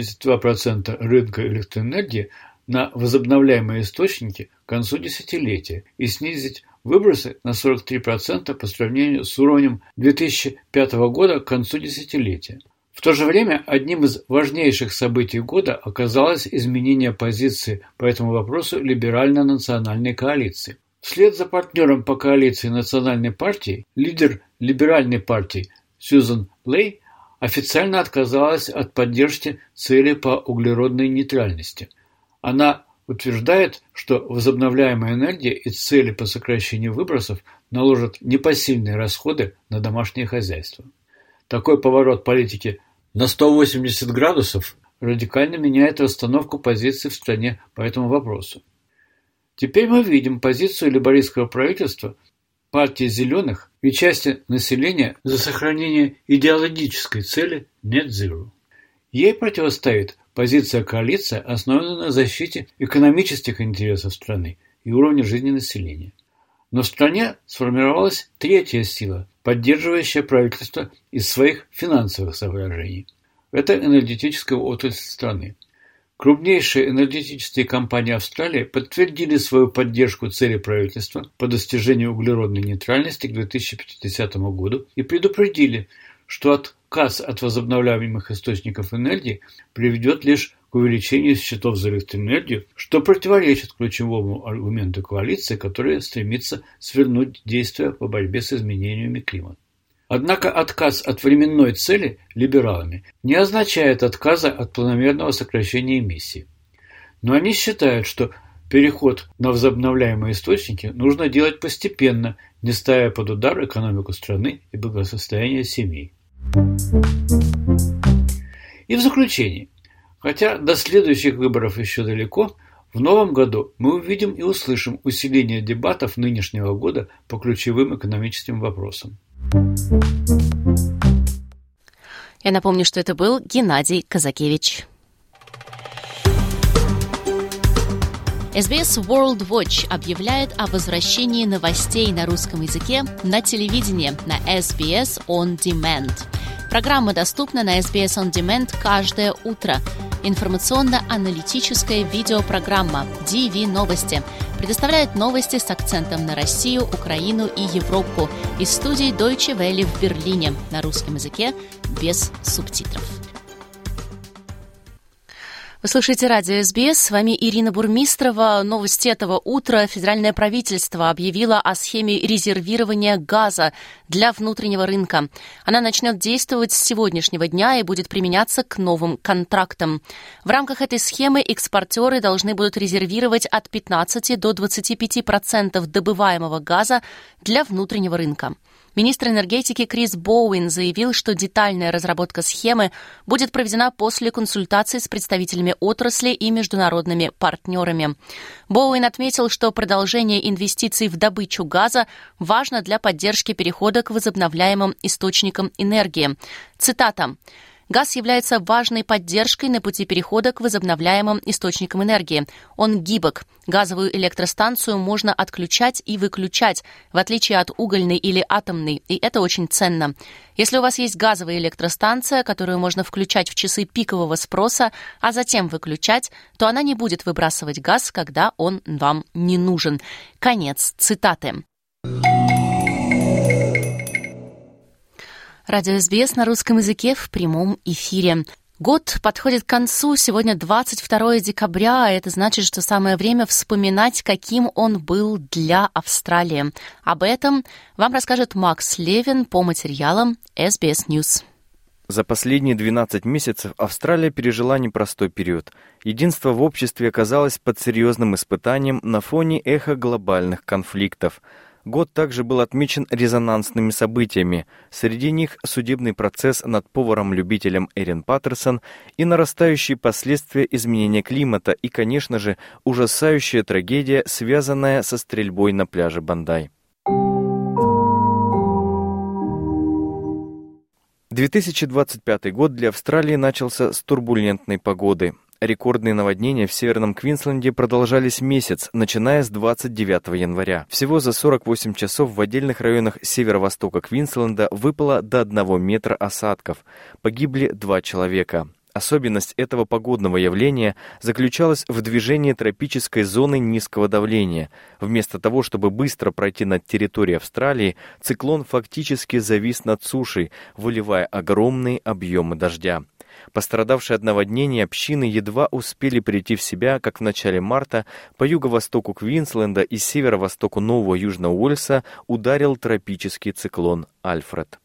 82% рынка электроэнергии на возобновляемые источники к концу десятилетия и снизить выбросы на 43% по сравнению с уровнем 2005 года к концу десятилетия. В то же время одним из важнейших событий года оказалось изменение позиции по этому вопросу либерально-национальной коалиции. Вслед за партнером по коалиции Национальной партии, лидер либеральной партии Сьюзан Лей официально отказалась от поддержки цели по углеродной нейтральности. Она утверждает, что возобновляемая энергия и цели по сокращению выбросов наложат непосильные расходы на домашнее хозяйство. Такой поворот политики на 180 градусов радикально меняет расстановку позиций в стране по этому вопросу. Теперь мы видим позицию лейбористского правительства, партии «Зеленых» и части населения за сохранение идеологической цели Net Zero. Ей противостоит позиция коалиции, основанная на защите экономических интересов страны и уровня жизни населения. Но в стране сформировалась третья сила, поддерживающая правительство из своих финансовых соображений. Это энергетическая отрасль страны. Крупнейшие энергетические компании Австралии подтвердили свою поддержку цели правительства по достижению углеродной нейтральности к 2050 году и предупредили, что отказ от возобновляемых источников энергии приведет лишь к увеличению счетов за электроэнергию, что противоречит ключевому аргументу коалиции, которая стремится свернуть действия по борьбе с изменениями климата. Однако отказ от временной цели либералами не означает отказа от планомерного сокращения эмиссий. Но они считают, что переход на возобновляемые источники нужно делать постепенно, не ставя под удар экономику страны и благосостояние семей. И в заключение, хотя до следующих выборов еще далеко, в новом году мы увидим и услышим усиление дебатов нынешнего года по ключевым экономическим вопросам. Я напомню, что это был Геннадий Казакевич. SBS World Watch объявляет о возвращении новостей на русском языке на телевидении на SBS On Demand. Программа доступна на SBS On Demand каждое утро. Информационно-аналитическая видеопрограмма DV Новости предоставляет новости с акцентом на Россию, Украину и Европу из студии Deutsche Welle в Берлине на русском языке без субтитров. Вы слушаете радио СБС, с вами Ирина Бурмистрова. Новости этого утра. Федеральное правительство объявило о схеме резервирования газа для внутреннего рынка. Она начнет действовать с сегодняшнего дня и будет применяться к новым контрактам. В рамках этой схемы экспортеры должны будут резервировать от 15 до 25% добываемого газа для внутреннего рынка. Министр энергетики Крис Боуэн заявил, что детальная разработка схемы будет проведена после консультаций с представителями отрасли и международными партнерами. Боуэн отметил, что продолжение инвестиций в добычу газа важно для поддержки перехода к возобновляемым источникам энергии. Цитата. «Газ является важной поддержкой на пути перехода к возобновляемым источникам энергии. Он гибок. Газовую электростанцию можно отключать и выключать, в отличие от угольной или атомной, и это очень ценно. Если у вас есть газовая электростанция, которую можно включать в часы пикового спроса, а затем выключать, то она не будет выбрасывать газ, когда он вам не нужен». Конец цитаты. Радио СБС на русском языке в прямом эфире. Год подходит к концу. Сегодня 22 декабря, а это значит, что самое время вспоминать, каким он был для Австралии. Об этом вам расскажет Макс Левин по материалам SBS News. За последние 12 месяцев Австралия пережила непростой период. Единство в обществе оказалось под серьезным испытанием на фоне эха глобальных конфликтов. Год также был отмечен резонансными событиями. Среди них судебный процесс над поваром-любителем Эрин Паттерсон и нарастающие последствия изменения климата и, конечно же, ужасающая трагедия, связанная со стрельбой на пляже Бандай. 2025 год для Австралии начался с турбулентной погоды. Рекордные наводнения в Северном Квинсленде продолжались месяц, начиная с 29 января. Всего за 48 часов в отдельных районах северо-востока Квинсленда выпало до 1 метра осадков. Погибли 2 человека. Особенность этого погодного явления заключалась в движении тропической зоны низкого давления. Вместо того, чтобы быстро пройти над территорией Австралии, циклон фактически завис над сушей, выливая огромные объемы дождя. Пострадавшие от наводнения общины едва успели прийти в себя, как в начале марта по юго-востоку Квинсленда и северо-востоку Нового Южного Уэльса ударил тропический циклон Альфред.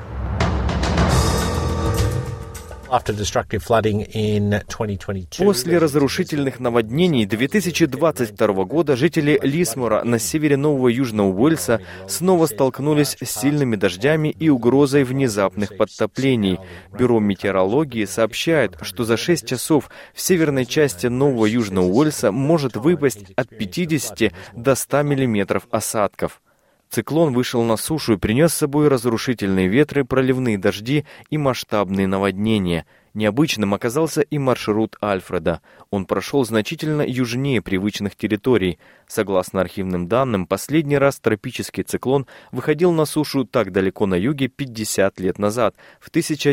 После разрушительных наводнений 2022 года жители Лисмора на севере Нового Южного Уэльса снова столкнулись с сильными дождями и угрозой внезапных подтоплений. Бюро метеорологии сообщает, что за 6 часов в северной части Нового Южного Уэльса может выпасть от 50 до 100 миллиметров осадков. Циклон вышел на сушу и принес с собой разрушительные ветры, проливные дожди и масштабные наводнения. Необычным оказался и маршрут Альфреда. Он прошел значительно южнее привычных территорий. Согласно архивным данным, последний раз тропический циклон выходил на сушу так далеко на юге 50 лет назад, в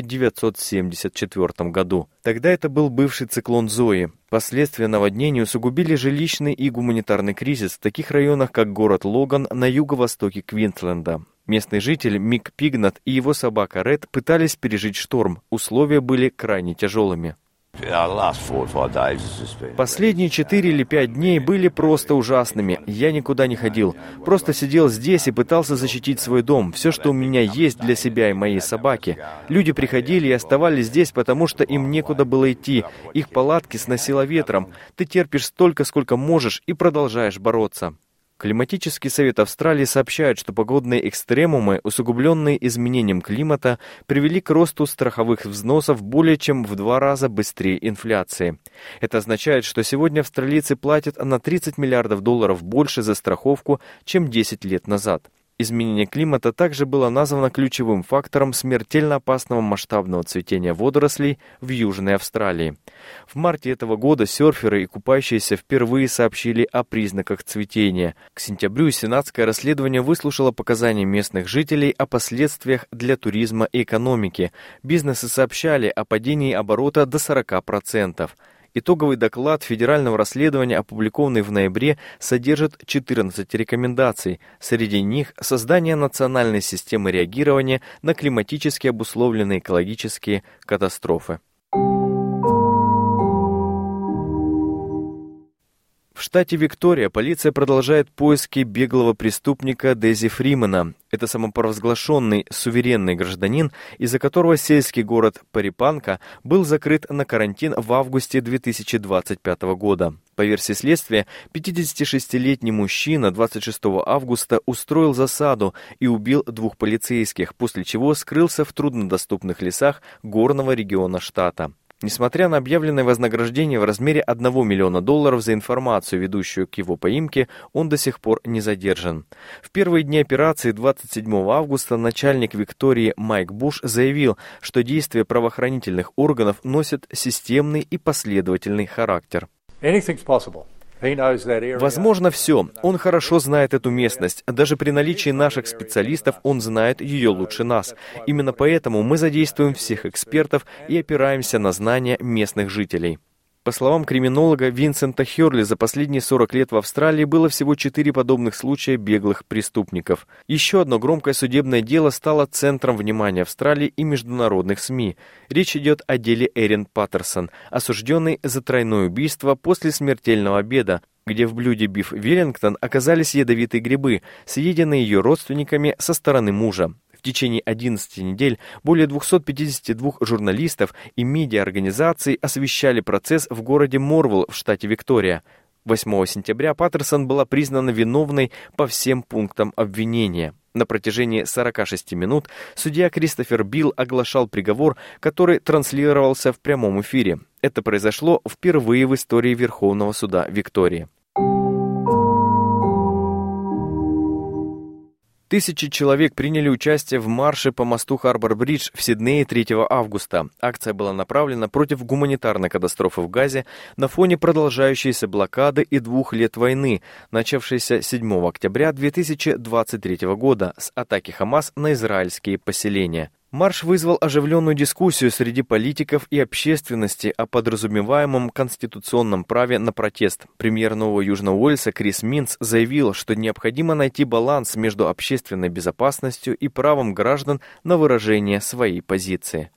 1974 году. Тогда это был бывший циклон Зои. Последствия наводнения усугубили жилищный и гуманитарный кризис в таких районах, как город Логан на юго-востоке Квинсленда. Местный житель Мик Пигнат и его собака Ред пытались пережить шторм. Условия были крайне тяжелыми. Последние 4 или 5 дней были просто ужасными. Я никуда не ходил. Просто сидел здесь и пытался защитить свой дом. Все, что у меня есть для себя и моей собаки. Люди приходили и оставались здесь, потому что им некуда было идти. Их палатки сносило ветром. Ты терпишь столько, сколько можешь, и продолжаешь бороться. Климатический совет Австралии сообщает, что погодные экстремумы, усугубленные изменением климата, привели к росту страховых взносов более чем в 2 раза быстрее инфляции. Это означает, что сегодня австралийцы платят на $30 миллиардов больше за страховку, чем 10 лет назад. Изменение климата также было названо ключевым фактором смертельно опасного масштабного цветения водорослей в Южной Австралии. В марте этого года серферы и купающиеся впервые сообщили о признаках цветения. К сентябрю сенатское расследование выслушало показания местных жителей о последствиях для туризма и экономики. Бизнесы сообщали о падении оборота до 40%. Итоговый доклад федерального расследования, опубликованный в ноябре, содержит 14 рекомендаций. Среди них создание национальной системы реагирования на климатически обусловленные экологические катастрофы. В штате Виктория полиция продолжает поиски беглого преступника Дези Фримена. Это самопровозглашенный суверенный гражданин, из-за которого сельский город Парипанка был закрыт на карантин в августе 2025 года. По версии следствия, 56-летний мужчина 26 августа устроил засаду и убил 2 полицейских, после чего скрылся в труднодоступных лесах горного региона штата. Несмотря на объявленное вознаграждение в размере $1 миллиона за информацию, ведущую к его поимке, он до сих пор не задержан. В первые дни операции 27 августа начальник Виктории Майк Буш заявил, что действия правоохранительных органов носят системный и последовательный характер. Возможно все. Он хорошо знает эту местность. Даже при наличии наших специалистов он знает ее лучше нас. Именно поэтому мы задействуем всех экспертов и опираемся на знания местных жителей. По словам криминолога Винсента Херли, за последние 40 лет в Австралии было всего 4 подобных случая беглых преступников. Еще одно громкое судебное дело стало центром внимания Австралии и международных СМИ. Речь идет о деле Эрин Паттерсон, осужденной за тройное убийство после смертельного обеда, где в блюде биф Веллингтон оказались ядовитые грибы, съеденные ее родственниками со стороны мужа. В течение 11 недель более 252 журналистов и медиаорганизаций освещали процесс в городе Морвелл в штате Виктория. 8 сентября Паттерсон была признана виновной по всем пунктам обвинения. На протяжении 46 минут судья Кристофер Билл оглашал приговор, который транслировался в прямом эфире. Это произошло впервые в истории Верховного суда Виктории. Тысячи человек приняли участие в марше по мосту Харбор-Бридж в Сиднее 3 августа. Акция была направлена против гуманитарной катастрофы в Газе на фоне продолжающейся блокады и 2 лет войны, начавшейся 7 октября 2023 года с атаки Хамас на израильские поселения. Марш вызвал оживленную дискуссию среди политиков и общественности о подразумеваемом конституционном праве на протест. Премьер Нового Южного Уэльса Крис Минц заявил, что необходимо найти баланс между общественной безопасностью и правом граждан на выражение своей позиции.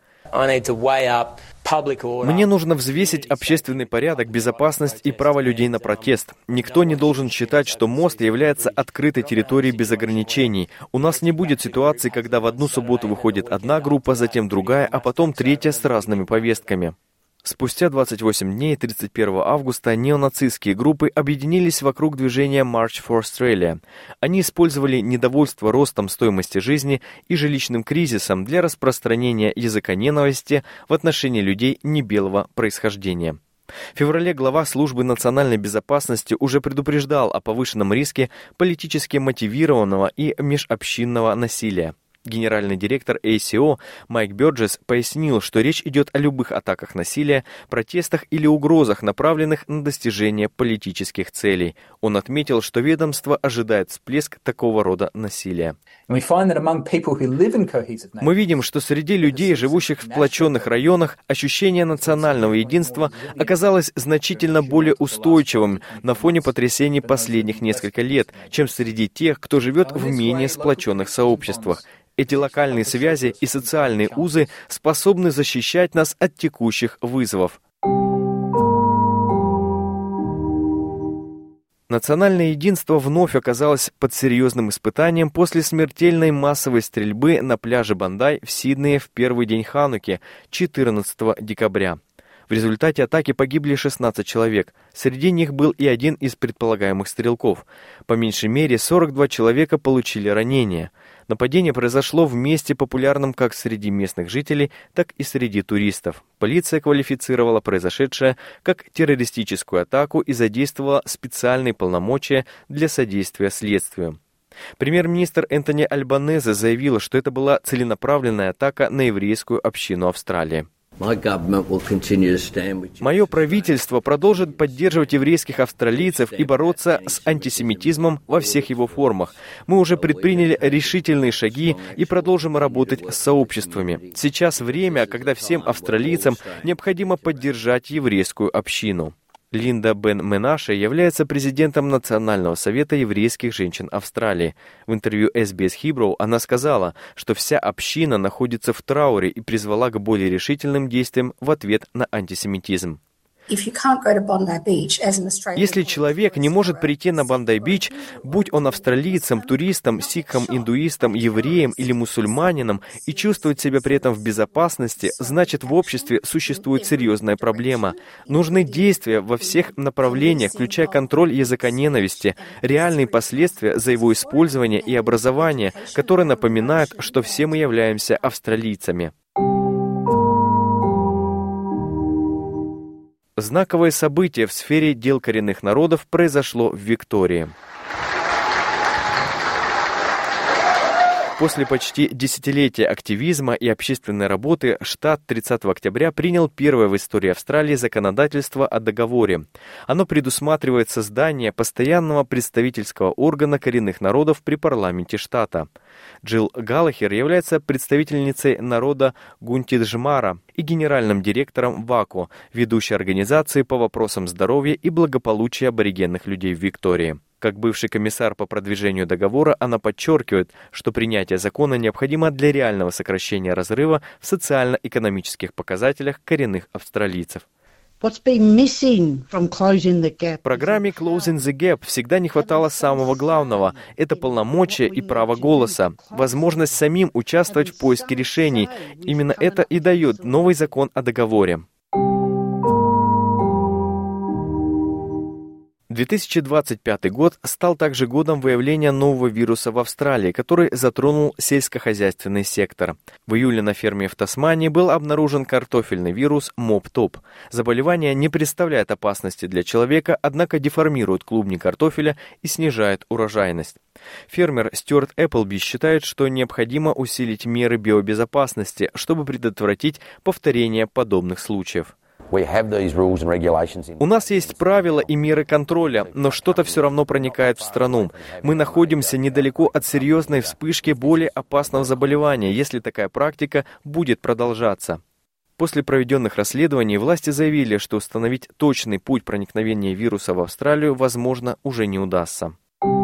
Мне нужно взвесить общественный порядок, безопасность и право людей на протест. Никто не должен считать, что мост является открытой территорией без ограничений. У нас не будет ситуации, когда в одну субботу выходит одна группа, затем другая, а потом третья с разными повестками. Спустя 28 дней, 31 августа, неонацистские группы объединились вокруг движения March for Australia. Они использовали недовольство ростом стоимости жизни и жилищным кризисом для распространения языка ненависти в отношении людей небелого происхождения. В феврале глава службы национальной безопасности уже предупреждал о повышенном риске политически мотивированного и межобщинного насилия. Генеральный директор ACO Майк Бёрджес пояснил, что речь идет о любых атаках насилия, протестах или угрозах, направленных на достижение политических целей. Он отметил, что ведомство ожидает всплеск такого рода насилия. Мы видим, что среди людей, живущих в сплоченных районах, ощущение национального единства оказалось значительно более устойчивым на фоне потрясений последних нескольких лет, чем среди тех, кто живет в менее сплоченных сообществах. Эти локальные связи и социальные узы способны защищать нас от текущих вызовов. Национальное единство вновь оказалось под серьезным испытанием после смертельной массовой стрельбы на пляже Бандай в Сиднее в первый день Хануки, 14 декабря. В результате атаки погибли 16 человек. Среди них был и один из предполагаемых стрелков. По меньшей мере 42 человека получили ранения. Нападение произошло в месте, популярном как среди местных жителей, так и среди туристов. Полиция квалифицировала произошедшее как террористическую атаку и задействовала специальные полномочия для содействия следствию. Премьер-министр Энтони Альбанезе заявил, что это была целенаправленная атака на еврейскую общину Австралии. Мое правительство продолжит поддерживать еврейских австралийцев и бороться с антисемитизмом во всех его формах. Мы уже предприняли решительные шаги и продолжим работать с сообществами. Сейчас время, когда всем австралийцам необходимо поддержать еврейскую общину. Линда Бен-Менаше является президентом Национального совета еврейских женщин Австралии. В интервью SBS Hebrew она сказала, что вся община находится в трауре и призвала к более решительным действиям в ответ на антисемитизм. Если человек не может прийти на Бандай-Бич, будь он австралийцем, туристом, сикхом, индуистом, евреем или мусульманином, и чувствует себя при этом в безопасности, значит, в обществе существует серьезная проблема. Нужны действия во всех направлениях, включая контроль языка ненависти, реальные последствия за его использование и образование, которые напоминают, что все мы являемся австралийцами. Знаковое событие в сфере дел коренных народов произошло в Виктории. После почти десятилетия активизма и общественной работы штат 30 октября принял первое в истории Австралии законодательство о договоре. Оно предусматривает создание постоянного представительского органа коренных народов при парламенте штата. Джилл Галлахер является представительницей народа Гунтиджмара и генеральным директором ВАКО, ведущей организации по вопросам здоровья и благополучия аборигенных людей в Виктории. Как бывший комиссар по продвижению договора, она подчеркивает, что принятие закона необходимо для реального сокращения разрыва в социально-экономических показателях коренных австралийцев. В программе Closing the Gap всегда не хватало самого главного – это полномочия и право голоса, возможность самим участвовать в поиске решений. Именно это и дает новый закон о договоре. 2025 год стал также годом выявления нового вируса в Австралии, который затронул сельскохозяйственный сектор. В июле на ферме в Тасмании был обнаружен картофельный вирус Mob-Top. Заболевание не представляет опасности для человека, однако деформирует клубни картофеля и снижает урожайность. Фермер Стюарт Эпплби считает, что необходимо усилить меры биобезопасности, чтобы предотвратить повторение подобных случаев. У нас есть правила и меры контроля, но что-то все равно проникает в страну. Мы находимся недалеко от серьезной вспышки более опасного заболевания, если такая практика будет продолжаться. После проведенных расследований власти заявили, что установить точный путь проникновения вируса в Австралию, возможно, уже не удастся.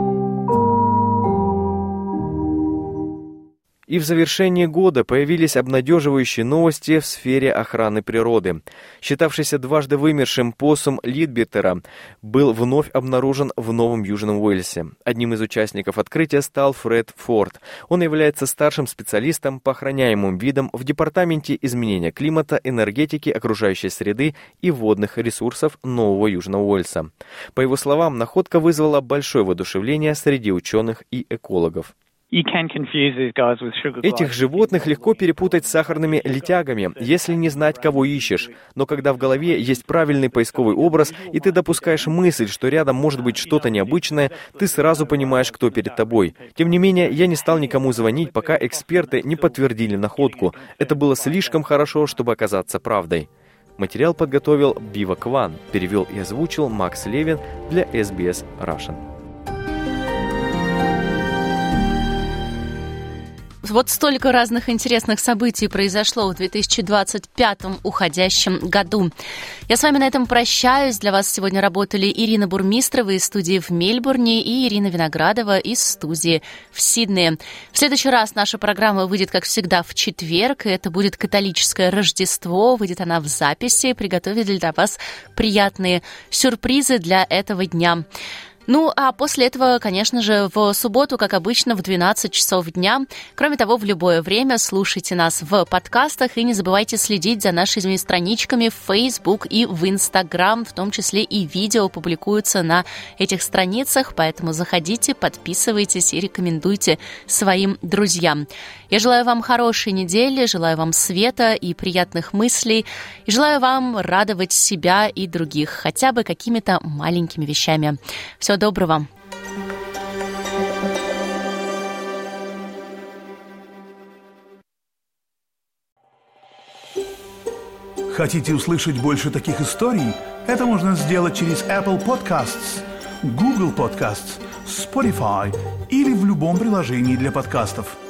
И в завершении года появились обнадеживающие новости в сфере охраны природы. Считавшийся дважды вымершим поссум Лидбеттера был вновь обнаружен в Новом Южном Уэльсе. Одним из участников открытия стал Фред Форд. Он является старшим специалистом по охраняемым видам в Департаменте изменения климата, энергетики, окружающей среды и водных ресурсов Нового Южного Уэльса. По его словам, находка вызвала большое воодушевление среди ученых и экологов. Этих животных легко перепутать с сахарными летягами, если не знать, кого ищешь. Но когда в голове есть правильный поисковый образ, и ты допускаешь мысль, что рядом может быть что-то необычное, ты сразу понимаешь, кто перед тобой. Тем не менее, я не стал никому звонить, пока эксперты не подтвердили находку. Это было слишком хорошо, чтобы оказаться правдой. Материал подготовил Бива Кван, перевел и озвучил Макс Левин для SBS Russian. Вот столько разных интересных событий произошло в 2025 уходящем году. Я с вами на этом прощаюсь. Для вас сегодня работали Ирина Бурмистрова из студии в Мельбурне и Ирина Виноградова из студии в Сиднее. В следующий раз наша программа выйдет, как всегда, в четверг. Это будет католическое Рождество. Выйдет она в записи. Приготовили для вас приятные сюрпризы для этого дня. Ну, а после этого, конечно же, в субботу, как обычно, в 12 часов дня. Кроме того, в любое время слушайте нас в подкастах и не забывайте следить за нашими страничками в Facebook и в Instagram, в том числе и видео публикуются на этих страницах, поэтому заходите, подписывайтесь и рекомендуйте своим друзьям. Я желаю вам хорошей недели, желаю вам света и приятных мыслей, и желаю вам радовать себя и других хотя бы какими-то маленькими вещами. Всего доброго. Хотите услышать больше таких историй? Это можно сделать через Apple Podcasts, Google Podcasts, Spotify или в любом приложении для подкастов.